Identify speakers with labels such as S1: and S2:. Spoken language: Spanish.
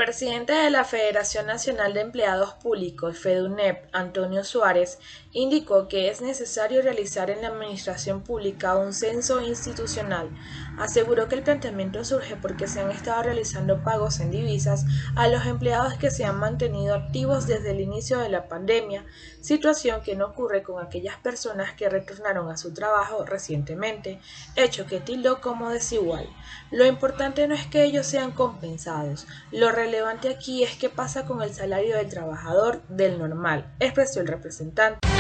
S1: presidente de la Federación Nacional de Empleados Públicos, FEDUNEP, Antonio Suárez, indicó que es necesario realizar en la administración pública un censo institucional. Aseguró que el planteamiento surge porque se han estado realizando pagos en divisas a los empleados que se han mantenido activos desde el inicio de la pandemia, situación que no ocurre con aquellas personas que retornaron a su trabajo recientemente, hecho que tildó como desigual. Lo importante no es que ellos sean compensados, lo relevante aquí es qué pasa con el salario del trabajador del normal, expresó el representante.